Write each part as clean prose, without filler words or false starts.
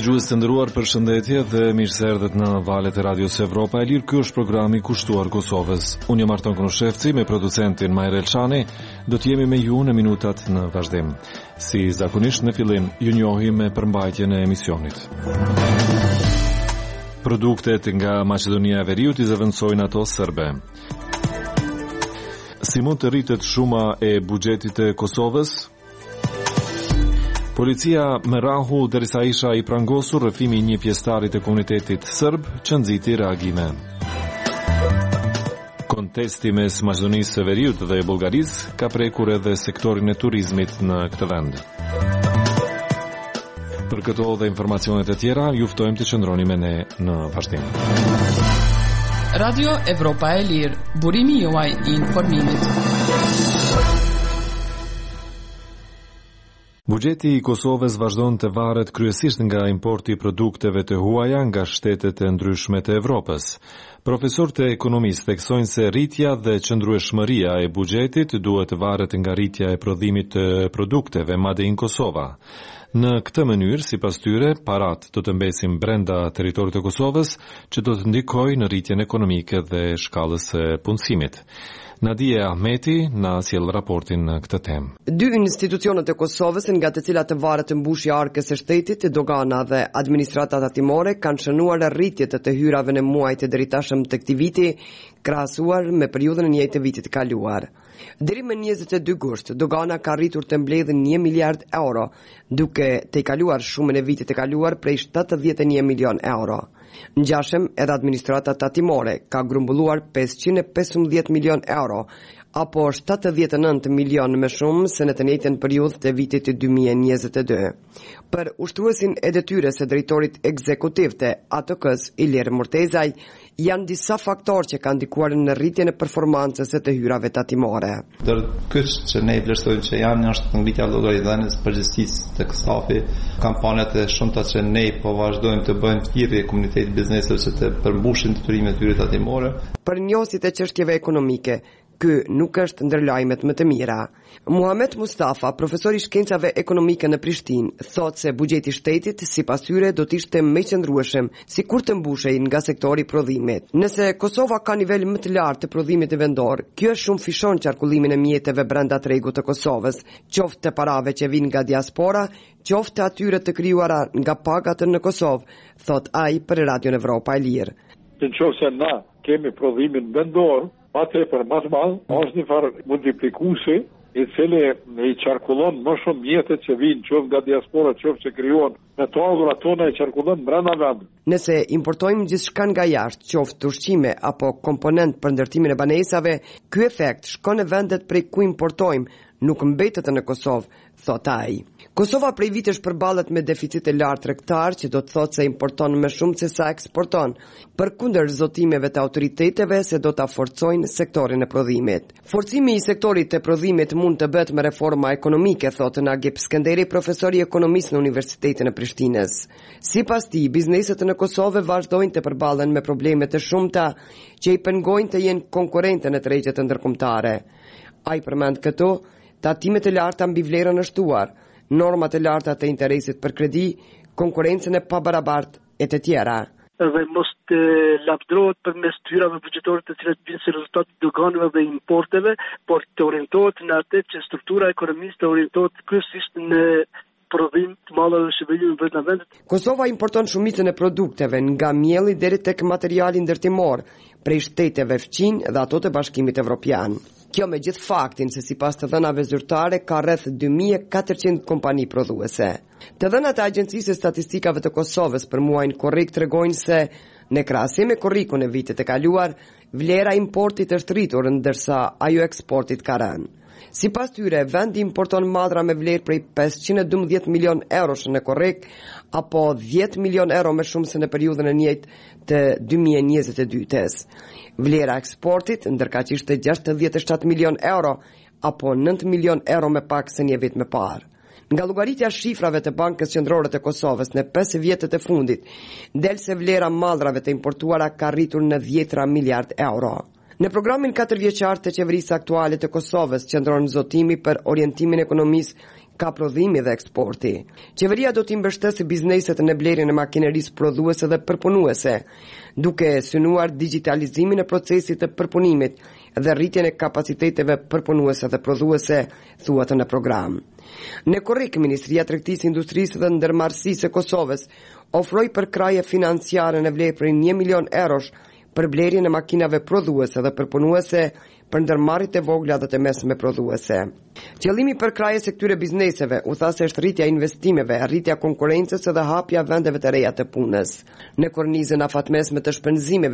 Dëgjues të nderuar, përshëndetje dhe mirë se erdhët në valët e Radios Evropa e Lirë. Ky është programi kushtuar Kosovës. Unë jam Arton Konoshevci me producentin Majrë Elçani. Do të jemi me ju në minutat në vazhdim. Si zakonisht në fillim, ju njohim me përmbajtjen e emisionit. Produktet nga Maqedonia e Veriut i zëvendësojnë ato serbe. Si mund të rritet shuma e buxhetit të Kosovës? Policia me rahu derisa isha i prangosur rrëfimi një pjesëtarit të komunitetit serb që nxiti reagime. Kontesti mes Maqedonisë së Veriut dhe Bullgarisë ka prekur edhe sektorin e turizmit në këtë vend. Për këto dhe informacionet e tjera, ju ftojmë të qëndroni me ne në vazhdim. Radio Evropa e Lirë, burimi juaj i informimit. Buxheti i Kosovës vazhdon të varet kryesisht nga importi i produkteve të huaja nga shtetet e ndryshme të Evropës. Profesorët e ekonomisë theksojnë se rritja dhe qëndrueshmëria e buxhetit duhet të varet nga rritja e prodhimit të produkteve Made in Kosova. Në këtë mënyrë, sipas tyre, parat do të mbesin brenda territorit të Kosovës, që do të ndikojë në rritjen ekonomike dhe shkallës së punësimit. Nadia Ahmeti na sjell raportin në këtë temë. Dy institucionet e Kosovës, nga të cilat të varet mbushja e arkës së shtetit, dogana dhe administrata tatimore, kanë shënuar rritjet të hyrave në muajt e dritashëm të këtij viti, krahasuar me periudhën e njëjtë të vitit të kaluar. Deri më 22 gusht, dogana ka rritur të mbledhën 1 miliard euro, duke të kaluar shumën e vitit të kaluar prej 71 milion euro. Ngjashëm edhe administrata tatimore ka grumbulluar 515 milion euro, apo 79 milion më shumë se në të njëjtën periudhë të vitit 2022. Për ushtruesin e detyrës së drejtorit ekzekutiv të ATK-s, Ilir Murtezaj, janë disa faktorë që kanë ndikuar në rritjen e performancës së të hyrave tatimore. Dër këtë që ne vlerësojmë që janë është ngritja e llogaritëdhënies përgjithësisë të stafi, kampanjat e shumta që ne po vazhdojmë të bëjmë thirrje komunitetit bizneseve që të përmbushin detyrimet e tyre tatimore. Për njësit e çështjeve ekonomike, ky nuk është ndër lajmet më të mira. Muhamet Mustafa, profesor i shkencave ekonomike në Prishtinë, thotë se buxheti i shtetit sipas tyre do të ishte më i qëndrueshëm sikur të mbushej nga sektori i prodhimit. Nëse Kosova ka nivel më të lartë të prodhimit vendor, kjo shumë fishon qarkullimin e mjeteve brenda tregut të Kosovës, qoftë të parave që vijnë nga diaspora, qoftë të atyre të krijuara nga pagat në Kosovë, thotë ai për Radio Evropa e Lirë. Nëse na kemi prodhimin vendor, atë për më të madh, është një farë multiplikuesi i cili i qarkullon më shumë mjetet që vinë qoftë nga diaspora, qoftë që krijohen me togra tona i qarkullon brenda vendit. Nëse importojmë gjithçka nga jashtë, qoftë ushqime apo komponent për ndërtimin e banesave, ky efekt shkon në vendet prej ku importojmë, nuk mbetet në Kosovë, thot ai. Kosova prej vitesh përballet me deficit të lartë tregtar, që do të thotë se importon më shumë se sa eksporton, përkundër zotimeve të autoriteteve se do ta forcojnë sektorin e prodhimit. Forcimi i sektorit të prodhimit mund të bëhet me reforma ekonomike, thotë Nagip Skënderi, profesor i ekonomisë në Universitetin e Prishtinës. Sipas tij, bizneset në Kosovë vazhdojnë të përballen me probleme të shumta që i pengojnë të jenë konkurrente në tregjet ndërkombëtare. Ai përmend këto tatimet e larta mbi vlerën e shtuar, normat e larta të interesit për kredi, konkurrencën e pabarabartë e të tjera. Dhe mos të lapdrohet përmes hyrave buxhetore të cilat vijnë si rezultat të doganave dhe importeve, por të orientohet në atë që struktura e ekonomisë të orientohet kryesisht në prodhim të madh dhe shërbime vetë në vendet. Kosova importon shumicën e produkteve nga mielli deri tek materiali ndërtimor prej shteteve fqin dhe ato të Bashkimit Evropian. Kjo me gjithë faktin se sipas të dhënave zyrtare ka rreth 2400 kompani prodhuese. Të dhënat e Agjencisë së Statistikave të Kosovës për muajin korrik tregojnë se në krahasim me korrikun e vitit të kaluar, vlera e importit është rritur ndërsa ajo eksportit ka rënë. Sipas tyre, vendi importon madhra me vlerë prej 512 milion eurosh në korrik, apo 10 milion euro më shumë se në periudhën e njëjtë të 2022-s. Vlera eksportit ndërkaq ishte 67 milion euro, apo 9 milion euro më pak se një vit më parë. Nga llogaritja e shifrave të Bankës Qendrore të Kosovës në 5 vjetët e fundit, del se vlera mallrave të importuara ka rritur në 10 miliard euro. Në programin 4 vjeçar të qeverisë aktuale të Kosovës qëndron zotimi për orientimin e ekonomisë ka prodhimi dhe eksporti. Qeveria do t'i mbështesë bizneset në blerjen e makinerisë prodhuese dhe përpunuese, duke synuar digitalizimin e procesit të përpunimit dhe rritjen e kapaciteteve përpunuese dhe prodhuese, thuhet në program. Në korrik, Ministria e Tregtisë, Industrisë dhe Ndërmarrësisë e Kosovës ofroi përkraje financiare në vlerë prej 1 milion eurosh për blerjen e makinave prodhuese dhe përpunuese për ndërmarrjet e vogla dhe të mesme prodhuese. Qëllimi i përkrajjes së këtyre bizneseve u tha se është rritja e investimeve, rritja e konkurrencës dhe hapja vendeve të reja të punës. Në kornizën afatmesme të shpenzimeve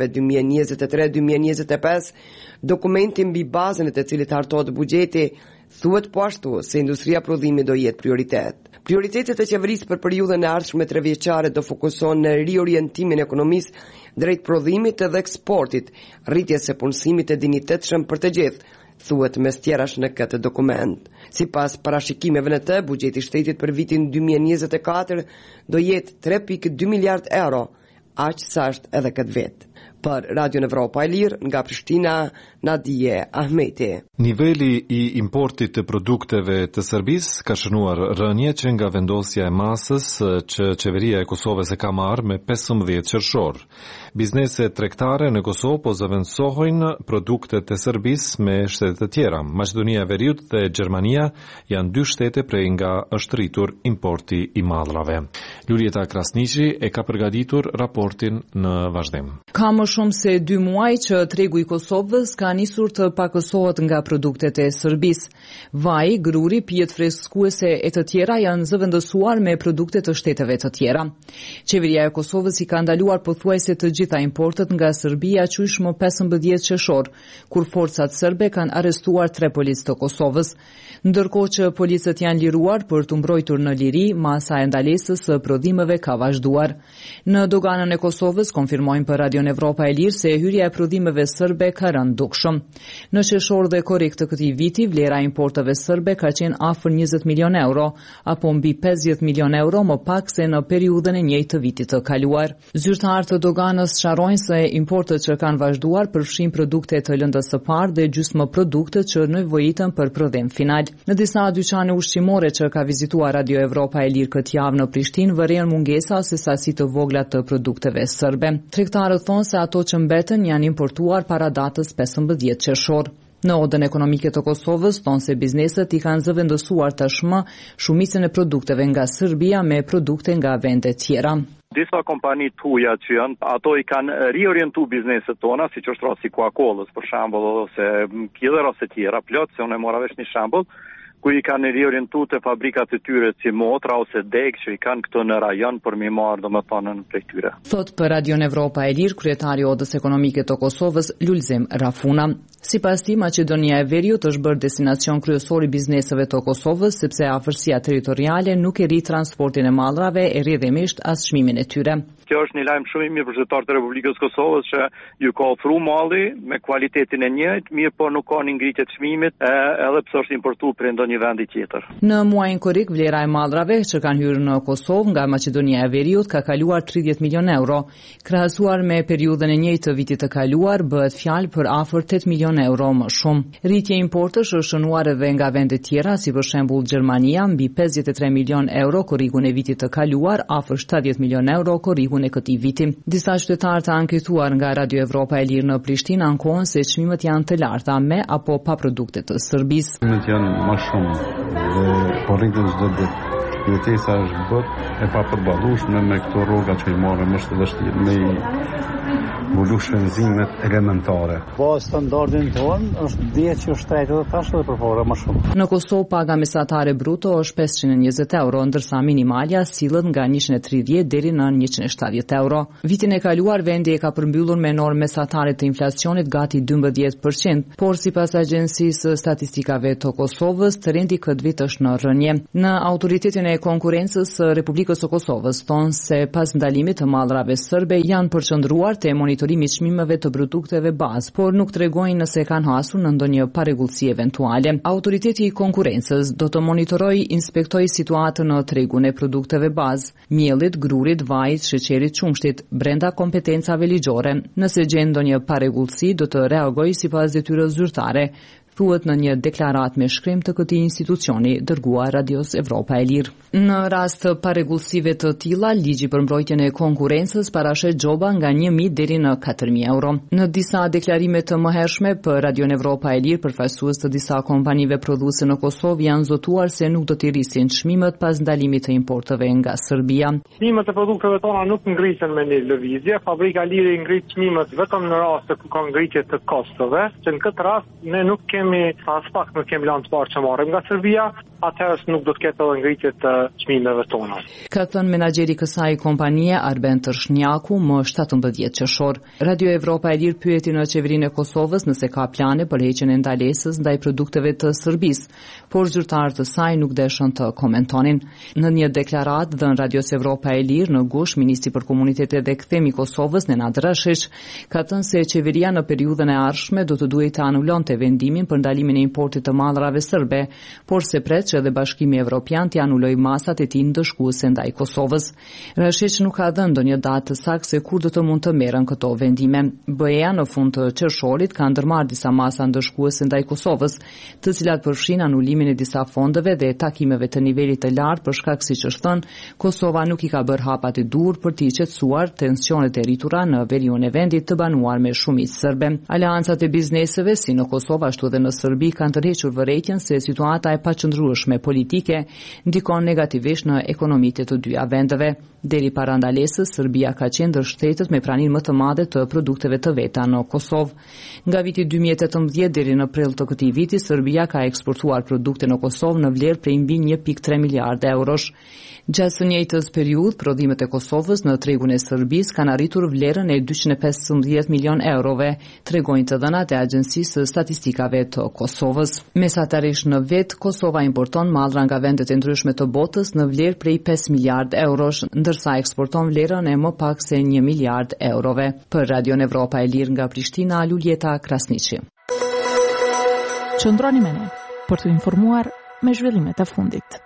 2023-2025, dokumenti mbi bazën e të cilit hartohet buxheti, thuhet po ashtu se industria prodhimit do jetë prioritet. Prioritetet e qeverisë për periudhën e ardhshme 3 vjeçare do fokusohen në riorientimin e ekonomisë drejt prodhimit dhe eksportit, rritjes së punësimit të dinjitetshëm për të gjithë, thuhet mes tjerash në këtë dokument. Sipas parashikimeve në të, buxheti i shtetit për vitin 2024 do jetë 3.2 miliard euro, aq sa është edhe këtë vit. Për Radio Evropa e Lirë, nga Prishtina, Nadije Ahmeti. Niveli i importit të produkteve të Serbisë ka shënuar rënje që nga vendosja e masës që qeveria e Kosovës e ka marrë me 15 qershor. Bizneset tregtare në Kosovë po zëvendësojnë produktet të Serbisë me shtete të tjera. Maqedonia e Veriut dhe Gjermania janë 2 shtete prej nga është rritur importi i mallrave. Lulieta Krasniqi e ka përgatitur raportin në vazhdim. Ka më shumë se 2 muaj që tregu i Kosovës ka nisur të pakësohet nga produktet e Serbisë. Vaj, gruri, pijet freskuese e të tjera janë zëvendësuar me produkte të shteteve të tjera. Qeveria e Kosovës i ka ndaluar pothuajse të gjitha importet nga Serbia qysh më 15 qershor, kur forcat serbe kanë arrestuar 3 policë të Kosovës, ndërkohë që policët janë liruar për të mbrojtur në liri, masa e ndalesës së prodhimeve ka vazhduar. Në doganën e Kosovës konfirmojnë për Radio Evropa e Lirë se hyrja e prodhimeve serbe ka rënë dukshëm. Në qershor dhe korrik të këtij viti, vlera e importeve serbe ka qenë afër 20 milion euro, apo mbi 50 milion euro më pak se në periudhën e njëjtë të vitit të kaluar. Zyrtarët të doganës sharojnë se importet që kanë vazhduar përfshin produkte të lëndës së parë dhe gjysmë produkte që nevojiten për prodhim final. Në disa dyqane ushqimore që ka vizituar Radio Evropa e Lirë këtë javë në Prishtinë, vëren mungesa ose sasi të vogla të produkteve serbe. Tregtarët thonë se ato që mbeten janë importuar para datës 15 qershor. Në Odën Ekonomike të Kosovës thonë se bizneset i kanë zëvendësuar tashmë shumicën e produkteve nga Serbia me produkte nga vende tjera. Disa kompani të huaja që janë, ato i kanë riorientu bizneset tona, siç është rasti Coca-Colës, për shembull, ose Killer ose tjera, plot, se unë e mora vesh një shembull, ku i kanë riorientu të fabrikat e tyre si Motra ose Deg që i kanë këto në rajon për mi marrë domethënë prej tyre. Thot për Radio Evropa e Lirë kryetari i Odës Ekonomike të Kosovës, Lulzim Rafuna. Sipas tij, Maqedonia e Veriut është bërë destinacion kryesor i bizneseve të Kosovës sepse afërsia territoriale nuk e rrit transportin e mallrave e rrjedhimisht as çmimin e tyre. Kjo është një lajm shumë i mirë për qytetarët e Republikës Kosovës që ju ka ofruar malli me cilëtetin e njëjtë, mirë po nuk ka një ngritje të çmimit, edhe pse është importuar prej ndonjë vendi tjetër. Në muajin korrik vlera e mallrave që kanë hyrë në Kosovë nga Maqedonia e Veriut ka kaluar 30 milion euro. Krahasuar me periudhën e njëjtë të vitit të kaluar, bëhet fjalë për afër 8 milion euro më shumë. Rritja e importësh është shënuar edhe nga vende tjera, si për shembull Gjermania, mbi 53 milion euro korrigun e vitit të kaluar, afër 70 milion euro korrigun e këtij viti. Disa qytetarë të anketuar nga Radio Evropa e Lirë në Prishtinë ankohen se çmimet janë të larta me apo pa produkte të Serbisë. Çmimet janë më shumë dhe po rritën çdo ditë. Jetesa është bërë e papërballueshme me këto rroga që i marrën më të vështirë me mbulu shpenzimet elementare. Po standardin tonë është dje që shtretë dhe tash dhe përpara më shumë. Në Kosovë paga mesatare bruto është 520 euro, ndërsa minimalja sillet nga 130 deri në 170 euro. Vitin e kaluar vendi e ka përmbyllur me normë mesatare të inflacionit gati 12%, por sipas Agjencisë Statistikave të Kosovës, trendi këtë vit është në rënje. Në Autoritetin e Konkurrencës së Republikës së Kosovës thonë se pas ndalimit të mallrave serbe janë përqendruar te monitorimi i çmimeve të produkteve bazë, por nuk tregojnë nëse kanë hasur në ndonjë parregullsi eventuale. Autoriteti i konkurrencës do të monitorojë, inspektojë situatën në tregun e produkteve bazë, miellit, grurit, vajit, sheqerit, qumshtit, brenda kompetencave ligjore. Nëse gjen ndonjë parregullsi, do të reagojë sipas detyrës zyrtare, thuhet në një deklaratë me shkrim të këtij institucioni dërguar Radios Evropa e Lirë. Në rast të parregullsive të tilla, ligji për mbrojtjen e konkurrencës parashet gjoba nga 1.000 deri në 4.000 euro. Në disa deklarime të mëhershme për Radion Evropa e Lirë, përfaqësues të disa kompanive prodhuese në Kosovë janë zotuar se nuk do të rrisin çmimet pas ndalimit të importeve nga Serbia. Çmimet e produkteve tona nuk ngriten me një lëvizje. Fabrika Liri ngrit çmimet vetëm në rast të ka ngritje të kostove, që në këtë rast ne nuk kemi lanë të parë që marrim nga Serbia, atëherë nuk do të ketë edhe ngritje të çmimeve tona. Ka thënë menaxheri i kësaj kompanie Arben Tërshnjaku më 17 qershor. Radio Evropa e Lirë pyeti në qeverinë e Kosovës nëse ka plane për heqjen e ndalesës ndaj produkteve të Serbisë, por zyrtarët e saj nuk deshën të komentonin. Në një deklaratë dhënë Radios Evropa e Lirë në Gush, ministri për komunitetet dhe kthimi i Kosovës Nenad Rashić ka thënë se qeveria në periudhën e ardhshme do të duhet të anulonte vendimin për ndalimin e importit të mallrave serbe, por se pret që edhe Bashkimi Evropian të anuloj masat e tij ndëshkuese ndaj Kosovës. Rashić nuk ka dhënë ndonjë datë saktë se kur do të mund të merren këto vendime. BE-ja në fund të qershorit ka ndërmarrë disa masa ndëshkuese ndaj Kosovës, të cilat përfshin anulimin e disa fondeve dhe takimeve të nivelit të lartë për shkak, siç është thënë, Kosova nuk i ka bërë hapat e dur për t'i qetësuar tensionet e rritura në veriun e vendit të banuar me shumicë serbe. Aleancat e bizneseve si në Kosovë ashtu edhe në Serbi kanë tërhequr vërejtjen se situata e paqëndrueshme politike ndikon negativisht në ekonomitë të dyja vendeve. Deri para ndalesës, Serbia ka qenë ndër shtetet me praninë më të madhe të produkteve të veta në Kosovë. Nga viti 2018 deri në prill të këtij viti, Serbia ka eksportuar produkte në Kosovë në vlerë prej mbi 1.3 miliardë eurosh. Gjatë së njëjtës periudhë, prodhimet e Kosovës në tregun e Serbisë kanë arritur vlerën e 215 milion eurove, tregojnë të dhënat e Agjencisë së Statistikave të Kosovës. Mesatarisht në vit, Kosova importon mallra nga vendet e ndryshme të botës në vlerë prej 5 miliardë eurosh, ndërsa eksporton vlerën e më pak se 1 miliardë eurove. Për Radion Evropa e Lirë nga Prishtina, Luljeta Krasniqi. Qëndroni me ne për të informuar me zhvillimet e fundit.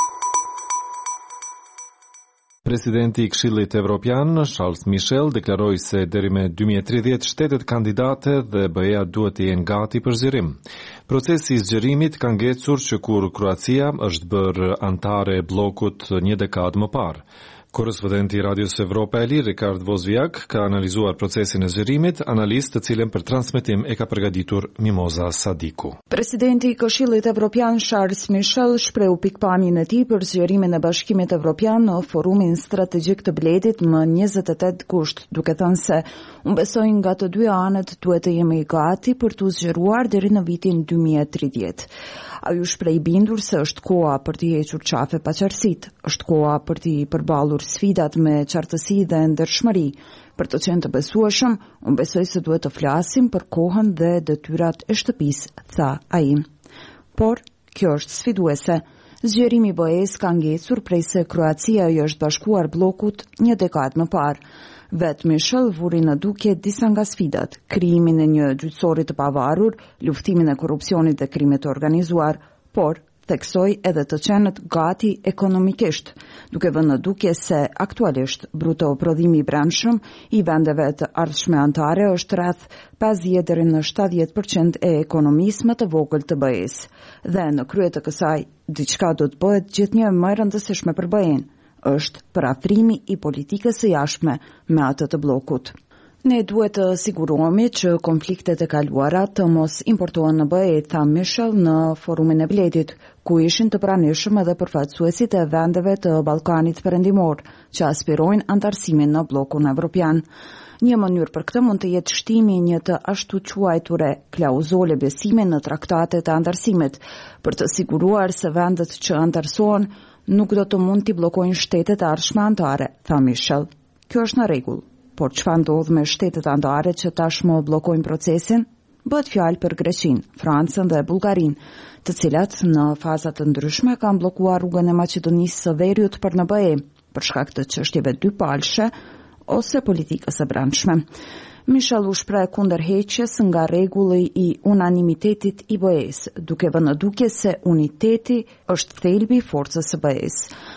Presidenti i Këshillit Evropian, Charles Michel, deklaroi se deri me 2030 shtetet kandidate dhe BE-ja duhet të jenë gati për zgjerim. Procesi i zgjerimit ka ngecur që kur Kroacia është bërë antare e bllokut një dekadë më parë. Korrespondenti i Radios Evropa e Lirë, Rikard Vozviak, ka analizuar procesin e zgjerimit, analizë të cilën për transmetim e ka përgatitur Mimoza Sadiku. Presidenti i Këshillit Evropian Charles Michel shprehu pikpamjen e tij për zgjerimin e Bashkimit Evropian në forumin strategjik të Bledit më 28 gusht, duke thënë se unë besoj nga të dy anët duhet të jemi gati për të zgjeruar deri në vitin 2030. Ai u shpreh bindur se është koha për të hequr qafe paqartësitë, është koha për të përballur sfidat me qartësi dhe ndershmëri. Për të qenë të besueshëm, unë besoj se duhet të flasim për kohën dhe detyrat e shtëpisë, tha ai. Por kjo është sfiduese. Zgjerimi i BE-s ka ngecur prej se Kroacia i është bashkuar bllokut një dekadë më parë. Vetë Michel vuri në dukje disa nga sfidat, krijimin e një gjyqësori të pavarur, luftimin e korrupsionit dhe krimit të organizuar, por theksoi edhe të qenët gati ekonomikisht, duke vënë në dukje se aktualisht bruto prodhimi i brendshëm i vendeve të ardhshme anëtare është rreth 50 deri në 70% e ekonomisë më të vogël të BE-s. Dhe në krye të kësaj, diçka do të bëhet gjithnjë më e rëndësishme për BE-n, është përafrimi i politikës së jashtme me atë të bllokut. Ne duhet të sigurohemi që konfliktet e kaluara të mos importohen në BE, tha Michel në forumin e Bledit, ku ishin të pranishëm edhe përfaqësuesit e vendeve të Ballkanit Perëndimor, që aspirojnë antarësimin në bllokun evropian. Një mënyrë për këtë mund të jetë shtimi një të ashtu quajture klauzole besime në traktatet e antarësimit, për të siguruar se vendet që antarësohen nuk do të mund t'i bllokojnë shtetet e ardhshme anëtare, tha Michel. Kjo është në rregull, por çfarë ndodh me shtetet anëtare që tashmë bllokojnë procesin? Bëhet fjalë për Greqinë, Francën dhe Bullgarinë, të cilat në faza të ndryshme kanë bllokuar rrugën e Maqedonisë së Veriut për në BE, për shkak të çështjeve dypalshe ose politikës së brendshme. Michel u shpreh kundër heqjes nga rregulli i unanimitetit i BE-s, duke vënë në dukje se uniteti është thelbi i forcës së BE-s.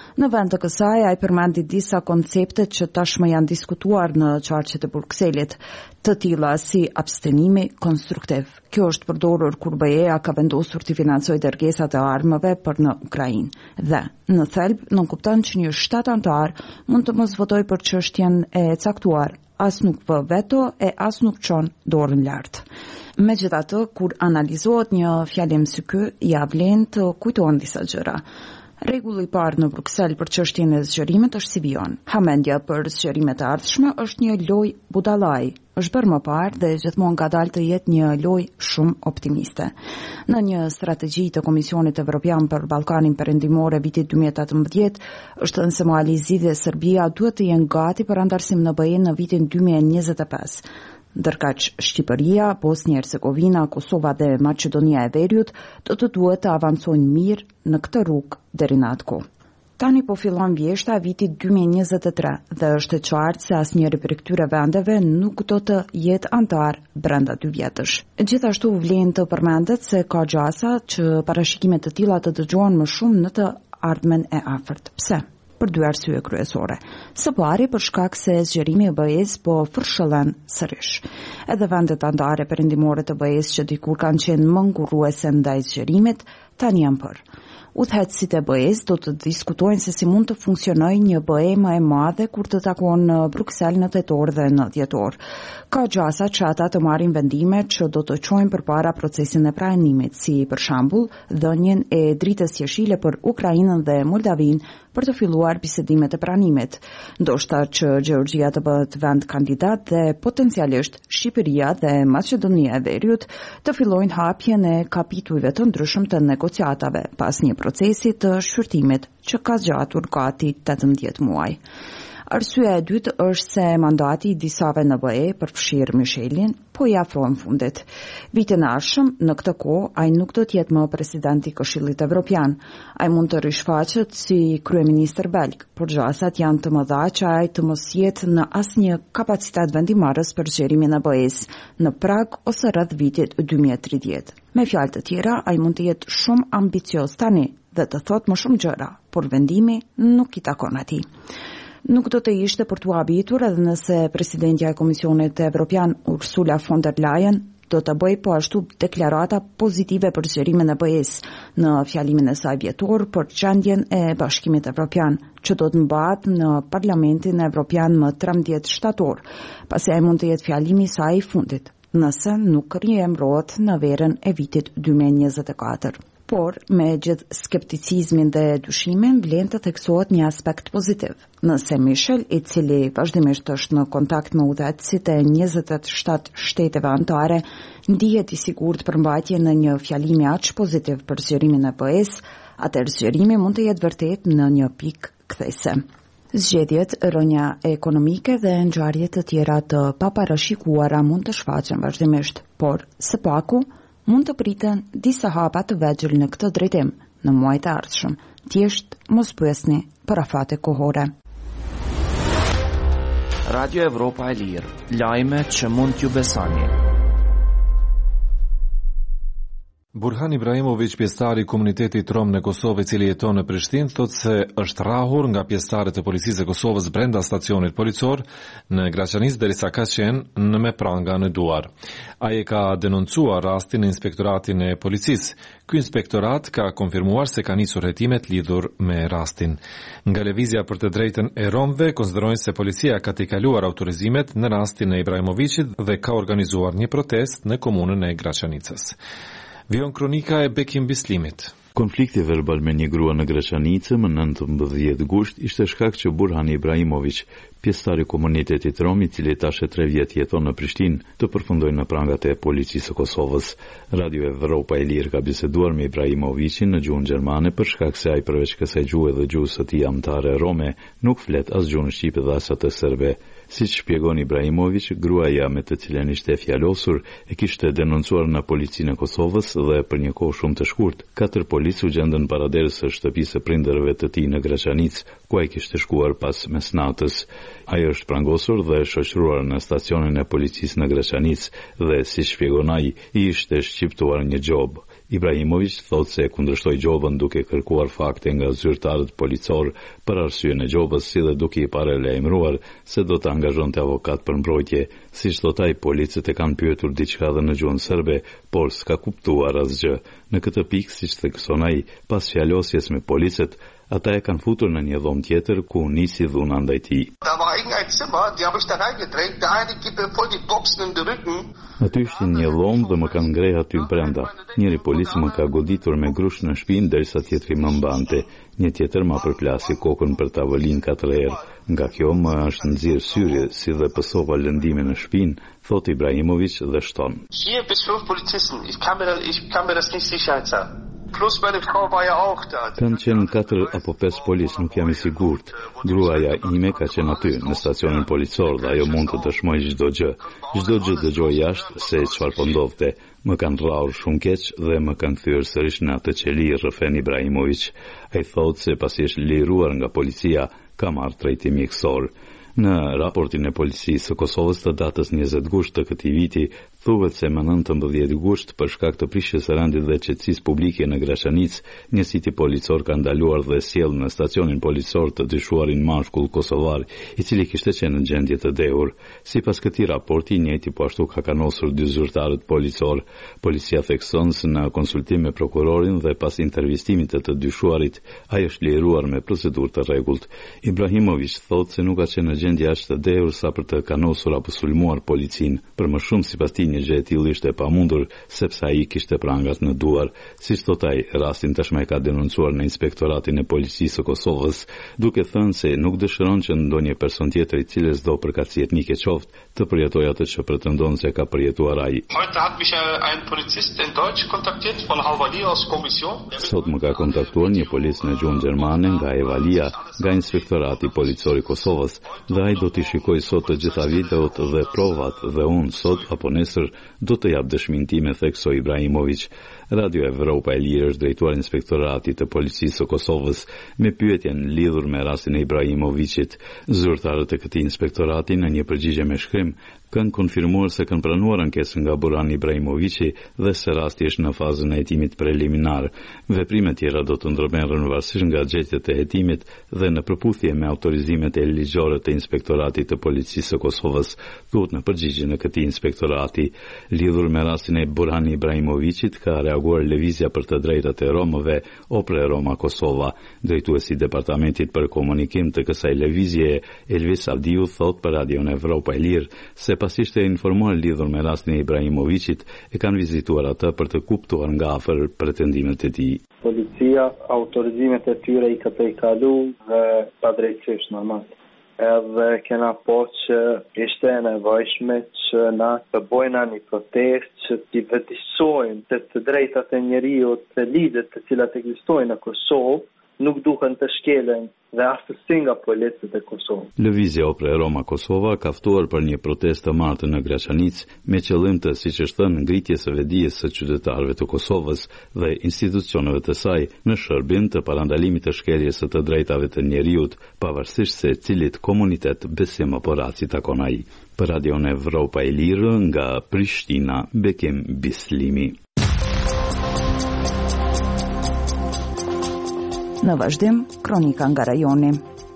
Në vend të kësaj, ai përmendi disa koncepte që tashmë janë diskutuar në qarqet e Brukselit, të tilla si abstenimi konstruktiv. Kjo është përdorur kur BE-ja ka vendosur të financojë dërgesat e armëve për në Ukrainë dhe në thelb nënkupton që një shtat antar mund të mos votojë për çështjen e caktuar, as nuk vë veto e as nuk çon dorën lart. Megjithatë, kur analizohet një fjalim si ky, ja vlen të kujtohen disa gjëra. Rregulli i parë në Bruksel për çështjen e zgjerimit është si vijon. Hamendja për zgjerimet e ardhshme është një lojë budallaj. Është bërë më parë dhe gjithmonë ngadalë të jetë një lojë shumë optimiste. Në një strategji të Komisionit Evropian për Ballkanin Perëndimor e vitit 2018, është thënë se Mali dhe Serbia duhet të jenë gati për antarësim në BE në vitin 2025. Ndërkaq Shqipëria, Bosnia-Hercegovina, Kosova dhe Maqedonia e Veriut do të duhet të avancojnë mirë në këtë rrugë deri në atë kohë. Tani po fillon vjeshta viti 2023 dhe është e qartë se asnjëri prej këtyre vendeve nuk do të jetë antar brenda 2 vjetësh. Gjithashtu vlen të përmendet se ka gjasa që parashikime të tilla të dëgjohen më shumë në të ardhmen e afërt. Pse? Për 2 arsye kryesore. Së pari për shkak se zgjerimi i BE-s po fërshëllen sërish. Edhe vendet anëtare perëndimore të BE-s që dikur kanë qenë më ngurruese ndaj zgjerimit, tani janë për. Udhëheqësit e BE-s do të diskutojnë se si mund të funksionojë një BE më e madhe kur të takohen në Bruksel në tetor dhe në dhjetor. Ka gjasa që ata të marrin vendime që do të çojnë përpara procesin e pranimit, si për shembull dhënien e dritës jeshile për Ukrainën dhe Moldavinë për të filluar bisedimet e pranimit. Ndoshta që Gjeorgjia të bëhet vend kandidat dhe potencialisht Shqipëria dhe Maqedonia e Veriut të fillojnë hapjen e kapitujve të ndryshëm të negociatave pas një procesi të shqyrtimit që ka zgjatur gati 18 muaj. Arsyeja e dytë është se mandati i disave në BE përfshir Michelin po i afrohen fundit. Vitin e ardhshëm në këtë kohë ai nuk do të jetë më presidenti i Këshillit Evropian. Ai mund të rishfaqet si kryeminist belg, por gjasat janë të mëdha që ai të mos jetë në asnjë kapacitet vendimarrës për zgjerimin e BE-s në prag ose rreth vitit 2030. Me fjalë të tjera, ai mund të jetë shumë ambicioz tani dhe të thotë më shumë gjëra, por vendimi nuk i takon atij. Nuk do të ishte për t'u habitur edhe nëse presidentja e Komisionit Evropian Ursula von der Leyen do të bëjë po ashtu deklarata pozitive për zgjerimin e BE-s në fjalimin e saj vjetor për gjendjen e Bashkimit Evropian, që do të mbahet në Parlamentin Evropian më 13 shtator, pasi ai mund të jetë fjalimi i saj i fundit, nëse nuk riemrohet në verën e vitit 2024. Por, me gjithë skepticizmin dhe dyshimin, vlen të theksohet një aspekt pozitiv. Nëse Michel, i cili vazhdimisht është në kontakt me udhëheqësit e 27 shteteve anëtare, ndihet i sigurt për mbajtje në një fjalim aq pozitiv për zgjerimin e BE-s, atëherë zgjerimi mund të jetë vërtet në një pikë kthese. Zgjedhjet, rënja ekonomike dhe ngjarje të tjera të paparashikuara mund të shfaqen vazhdimisht, por së paku mund të priten disa hapa të vegjël në këtë drejtim në muajt e ardhshëm. Thjesht mos pyesni për afate kohore. Radio Evropa e Lirë, lajme që mund t'ju besoni. Burhan Ibrahimović, pjesëtari i komunitetit rom në Kosovë i cili jeton në Prishtinë, thotë se është rrahur nga pjesëtarët e policisë së Kosovës brenda stacionit policor në Graçanicë derisa ka qenë në me pranga në duar. Ai e ka denoncuar rastin në inspektoratin e policisë. Ky inspektorat ka konfirmuar se ka nisur hetimet lidhur me rastin. Nga lëvizja për të drejtën e romëve konsiderojnë se policia ka tejkaluar autorizimet në rastin e Ibrahimovićit dhe ka organizuar një protest në komunën e Graçanicës. Vion kronika e Bekim Bislimit. Konflikti verbal me një grua në Graçanicë më 19 gusht ishte shkak që Burhan Ibrahimović, pjesëtar i komunitetit rom i cili tash 3 vjet jeton në Prishtinë, të përfundojë në prangat e policisë së Kosovës. Radio Evropa e Lirë ka biseduar me Ibrahimovićin në gjuhën gjermane për shkak se ai përveç kësaj gjuhë dhe gjuhës së tij amtare rome, nuk flet as gjuhën shqipe dhe as atë serbe. Siç shpjegon Ibrahimović, gruaja me të cilën ishte fjalosur e kishte denoncuar në policinë e Kosovës dhe për një kohë shumë të shkurtë 4 policë u gjendën para derës së shtëpisë së prindërve të tij në Graçanicë, ku ai kishte shkuar pas mesnatës. Ai është prangosur dhe shoqëruar në stacionin e policisë në Graçanicë dhe, si shpjegon ai, i ishte shqiptuar një gjobë. Ibrahimović thotë se kundërshtoi gjobën duke kërkuar fakte nga zyrtarët policor për arsyeën e gjobës, si dhe duke i paralajmëruar se do të angazhonte avokat për mbrojtje. Siç thotë ai, policët e kanë pyetur diçka dhe në gjuhën serbe, por s'ka kuptuar asgjë. Në këtë pikë, siç thekson ai, pas fjalosjes me policët, ata e kanë futur në një dhomë tjetër ku nisi dhuna ndaj tij. Aty ishin një dhomë dhe më kanë ngrej aty brenda. Njëri polic më ka goditur me grush në shpinë derisa tjetri më mbante. Një tjetër më përplasi kokën për tavolinë 4 herë. Nga kjo më është nxjerr syri, si dhe pësova lëndime në shpinë, thot Ibrahimović dhe shton. 4 bis 5 Polizisten, ich kann mir das nicht sicher sagen. Plus meine Frau war ja auch da. Kanë qenë 4 apo 5 polis, nuk jam i sigurt. Gruaja ime ka qenë aty në stacionin policor dhe ajo mund të dëshmojë çdo gjë. Çdo gjë dëgjoj jashtë se çfarë po ndodhte. Më kanë rrahur shumë keq dhe më kanë thyer sërish në atë qeli, rrëfen Ibrahimović. Ai thotë se pasi është liruar nga policia, ka marrë trajtim mjekësor. Në raportin e policisë së Kosovës të datës 20 gusht të këtij viti, thuhet se më 19 gusht, për shkak të prishjes së rendit dhe qetësisë publike në Graçanicë, një siti policor ka ndaluar dhe sjell në stacionin policor të dyshuarin mashkull kosovar, i cili kishte qenë në gjendje të dehur. Sipas këtij raporti, i njëjti po ashtu ka kanosur 2 zyrtarët policor. Policia thekson se në konsultim me prokurorin dhe pas intervistimit të dyshuarit, ai është liruar me procedurë të rregullt. Ibrahimović thotë se nuk ka qenë në gjendje aq të dehur sa për të kanosur apo sulmuar policinë. Për më shumë, sipas tij, një gjë e tillë ishte pamundur sepse ai kishte prangat në duar. Siç thotë ai, rastin tashmë e ka denoncuar në Inspektoratin e Policisë së Kosovës, duke thënë se nuk dëshiron që ndonjë person tjetër i cili s'do përkatësi etnike qoftë të përjetojë atë që pretendon se ka përjetuar ai. Sot më ka kontaktuar një policë në gjuhën gjermane nga Evalia, nga Inspektorati Policor i Kosovës, dhe ai do t'i shikojë sot të gjitha videot dhe provat dhe unë sot apo nesër do të jap dëshminë time, theksoi Ibrahimović. Radio Evropa e Lirë është drejtuar Inspektoratit të Policisë së Kosovës me pyetjen lidhur me rastin e Ibrahimovićit. Zyrtarët e këtij inspektorati në një përgjigje me shkrim kanë konfirmuar se kanë pranuar ankesën nga Burhan Ibrahimovići dhe se rasti është në fazën e hetimit preliminar. Veprimet tjera do të ndërmerren varësisht nga gjetjet e hetimit dhe në përputhje me autorizimet e ligjore të Inspektoratit të Policisë së Kosovës, thuhet në përgjigjen e këtij inspektorati. Lidhur me rastin e Burhan Ibrahimovićit ka reaguar Lëvizja për të drejtat e Romëve, Opre Roma Kosova. Drejtuesi i Departamentit për Komunikim të kësaj lëvizje, Elvis Avdiu, thot për Radion Evropa e Lirë se pasi ishte informuar lidhur me rastin e Ibrahimovićit, e kanë vizituar atë për të kuptuar nga afër pretendimet e tij. Policia autorizimet e tyre i ka kalu dhe padrejtësisht normal. Edhe kena po që ishte e nevojshme që na të bojna një protest që t'i vëdësojmë se të drejtat e njeriut të lidhet të cilat ekzistojnë në Kosovë nuk duhen të shkelen dhe asësi nga policët e Kosovë. Lëvizja Opre Roma Kosova ka ftuar për një protestë të martë në Graçanicë me qëllim të, siç është thënë, ngritjes së vedijes së qytetarëve të Kosovës dhe institucioneve të saj në shërbim të parandalimit të shkeljes së të drejtave të njeriut, pavarësisht se cilit komunitet, besim apo raci takon ai. Për Radion Evropa e Lirë nga Prishtina, Bekim Bislimi. Në vazhdim, kronika nga rajoni.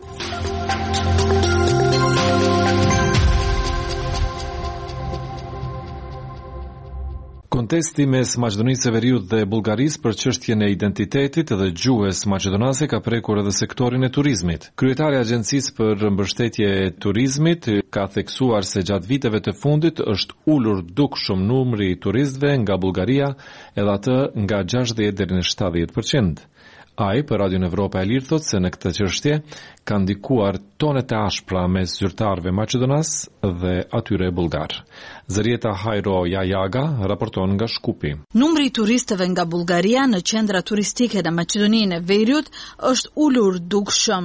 Kontesti mes Maqedonisë së Veriut dhe Bullgarisë për çështjen e identitetit dhe gjuhës maqedonase ka prekur edhe sektorin e turizmit. Kryetari i Agjencisë për Mbështetje e Turizmit ka theksuar se gjatë viteve të fundit është ulur dukshëm numri i turistëve nga Bullgaria, edhe atë nga 60 deri në 70%. Ai për Radion Evropa e Lirë thotë se në këtë çështje ka ndikuar tonet e ashpra mes zyrtarëve maqedonas dhe atyre bullgar. Zërieta Hajro Jajaga raporton nga Shkupi. Numri i turistëve nga Bullgaria në qendra turistike në Maqedoninë e Veriut është ulur dukshëm.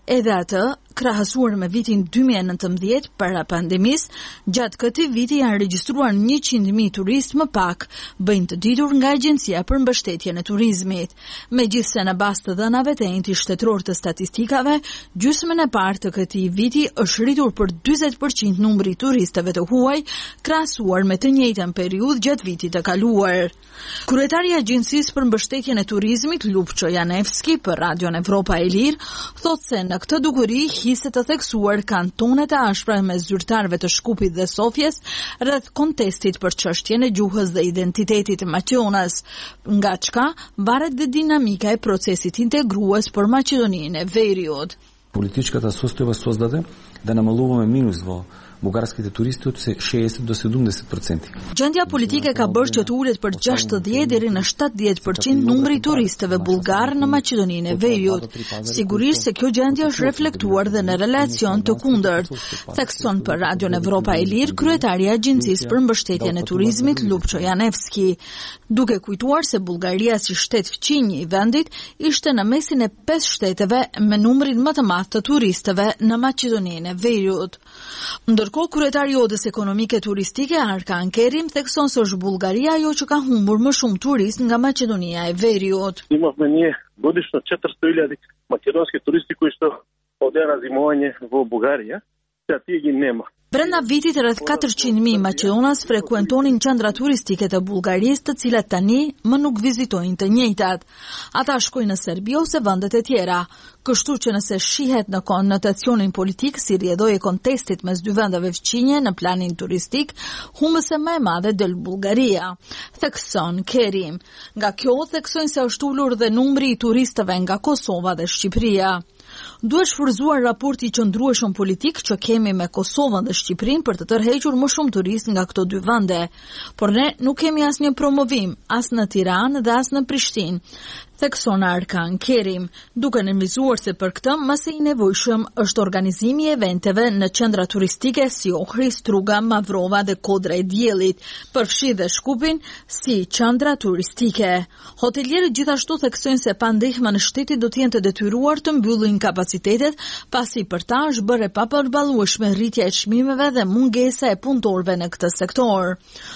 Edhe atë, krahasuar me vitin 2019 para pandemisë, gjatë këtij viti janë regjistruar 100.000 turistë më pak, bëjnë të ditur nga Agjencia për Mbështetjen e Turizmit. Megjithse në bazë të dhënave të enti shtetëror të statistikave, gjysmën e parë të këtij viti është rritur për 40% numri i turistëve të huaj, krahasuar me të njëjtën periudhë gjatë vitit të kaluar. Kryetari i Agjencisë për Mbështetjen e Turizmit, Lupço Janevski, për Radion Evropa e Lirë, thotë se në këtë dukuri hise të theksuar kanë tonet e ashpra me zyrtarëve të Shkupit dhe Sofjes rreth kontestit për çështjen e gjuhës dhe identitetit maqedonas, nga çka varet dhe dinamika e procesit integrues për Maqedoninë e Veriut. Политическата состојба создаде да намалуваме минусво бугарските туристи од 60 до 70%. Gjendja politike ka bërë që të ulet për 60 deri në 70% numri i turistëve bullgar në Maqedoninë e Veriut. Sigurisht se kjo gjendje është reflektuar dhe në relacion të kundërt, thekson për Radion Evropa e Lirë kryetari i Agjencisë për Mbështetjen e Turizmit Lupço Janevski, duke kujtuar se Bullgaria si shtet fqinj i vendit ishte në mesin e 5 shteteve me numrin më të madh të turistëve në Maqedoninë e Veriut. Ndërkohë, kryetari i Odës Ekonomike Turistike Arkan Kerim thekson se është Bullgaria ajo që ka humbur më shumë turistë nga Maqedonia e Veriut. Имахме ние годишно 400.000 македонски туристи кои што одеа на зимување во Бугарија, сега тие ги нема. Brenda vitit rreth 400.000 maqedonas frekuentonin qendra turistike të Bullgarisë, të cilat tani më nuk vizitojnë të njëjtat. Ata shkojnë në Serbi ose vendet e tjera. Kështu që nëse shihet në konotacionin politik si rrjedhoi e kontestit mes dy vendeve fqinje në planin turistik, humbëse më e madhe del Bullgaria, thekson Kerim. Nga kjo theksojnë se është ulur dhe numri i turistëve nga Kosova dhe Shqipëria. Duhet shfrytzuar raporti i qëndrueshëm politik që kemi me Kosovën dhe Shqipërinë për të tërhequr më shumë turistë nga këto dy vende. Por ne nuk kemi asnjë promovim, as në Tiranë dhe as në Prishtinë, thekson Arkan Kerim, duke nënvizuar se për këtë më së i nevojshëm është organizimi i eventeve në qendra turistike si Ohri, Struga, Mavrova dhe Kodra e Diellit, përfshi dhe Shkupin si qendra turistike. Hotelierët gjithashtu theksojnë se pa ndihmën e shtetit do të jenë të detyruar të mbyllin kapacitetet, pasi për ta është bërë e papërballueshme rritja e çmimeve dhe mungesa e punëtorëve në këtë sektor.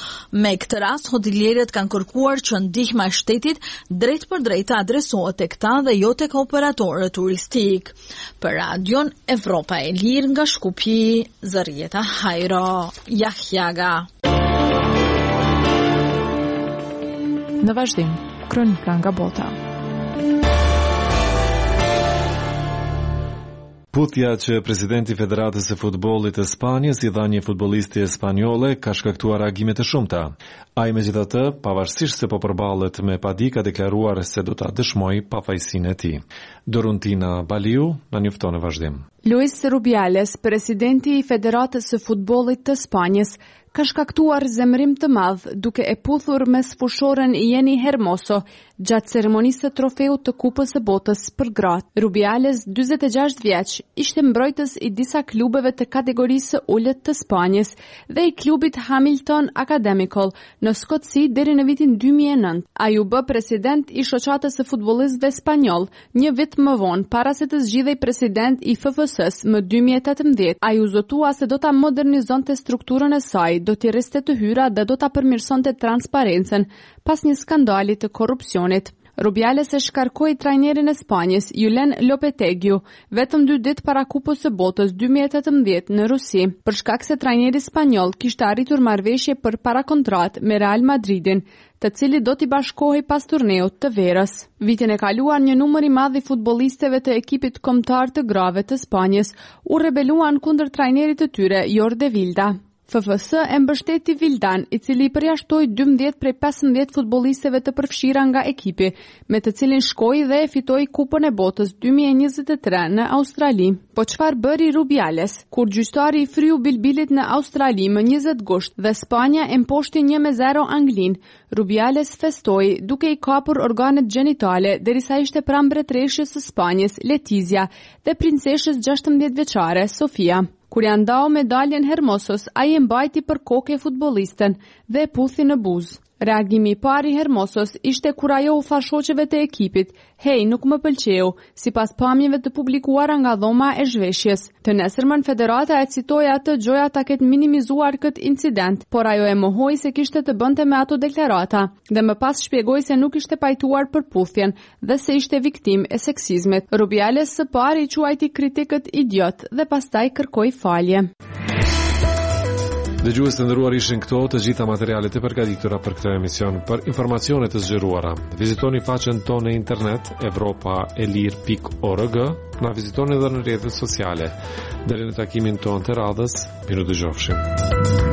Me këtë rast, hotelierët kanë kërkuar që ndihma e shtetit drejt për drejt të adresohet tek ta dhe jo tek operatorët turistik. Për Radion Evropa e Lirë nga Shkupi, Zarieta Hajro, Jahjaga. Në vazhdim, kronika nga bota. Putja që presidenti Federatës së Futbollit të Spanjës i dha një futbollisti espanjole ka shkaktuar reagime të shumta. Ai megjithatë, pavarësisht se po përballet me padi, ka deklaruar se do ta dëshmojë pafajësinë e tij. Doruntina Baliu na njofton në vazhdim. Luis Rubiales, presidenti i Federatës së Futbollit të Spanjës, ka shkaktuar zemërim të madh duke e puthur me sfushoren Jenny Hermoso gjatë ceremonisë së trofeut të Kupës së Botës për gratë. Rubiales, 46 vjeç, ishte mbrojtës i disa klubeve të kategorisë ulët të Spanjës dhe i klubit Hamilton Academical në Skotësi deri në vitin 2009. Ai u bë president i shoqatës së futbollistëve spanjoll një vit më vonë, para se të zgjidhej president i FFS-s më 2018. Ai u zotua se do ta modernizonte strukturën e saj, do t'i rriste të hyra dhe do ta përmirësonte transparencën pas një skandali të korrupsionit. Rubiales e shkarkoi trajnerin e Spanjës, Julen Lopetegui, vetëm 2 ditë para Kupës së Botës 2018 në Rusi, për shkak se trajneri spanjoll kishte arritur marrëveshje për parakontratë me Real Madridin, të cili do t'i bashkohej pas turneut të verës. Vitin e kaluar, një numër i madh i futbollistëve të ekipit kombëtar të grave të Spanjës u rebeluan kundër trajnerit të tyre, Jordi Vilda. FFS e mbështeti Vildan, i cili përjashtoi 12 prej 15 futbollistëve të përfshira nga ekipi, me të cilin shkoi dhe e fitoi Kupën e Botës 2023 në Australi. Po çfarë bëri Rubiales? Kur gjyqtari i fryu bilbilit në Australi më 20 gusht dhe Spanja e mposhti 1-0 Anglin, Rubiales festoi duke i kapur organet gjenitale derisa ishte pranë mbretëreshës së Spanjës, Letizia, dhe princeshës 16 vjeçare, Sofia. Kur janë ndau medaljen Hermosos, ai e mbajti për kokë futbollisten dhe e puthi në buzë. Reagimi I parë I Hermosos ishte kur ajo u tha shoqeve të ekipit: "Hey, nuk më pëlqeu", sipas pamjeve të publikuara nga dhoma e zhveshjes. Të nesërmën Federata e citoi atë gjoja ta ketë minimizuar këtë incident, por ajo e mohoi se kishte të bënte me ato deklarata dhe më pas shpjegoi se nuk ishte pajtuar për puthjen dhe se ishte viktimë e seksizmit. Rubiales së pari I quajti kritikët idiot dhe pastaj kërkoi falje. Dëgjues të nderuar, ishin këto të gjitha materialet e përgatitura për këtë emision. Për informacione të zgjeruara, vizitoni faqen tonë në internet evropaelir.org, na vizitoni edhe në rrjetet sociale. Deri në takimin tonë të radhës, miru dëgjofshim.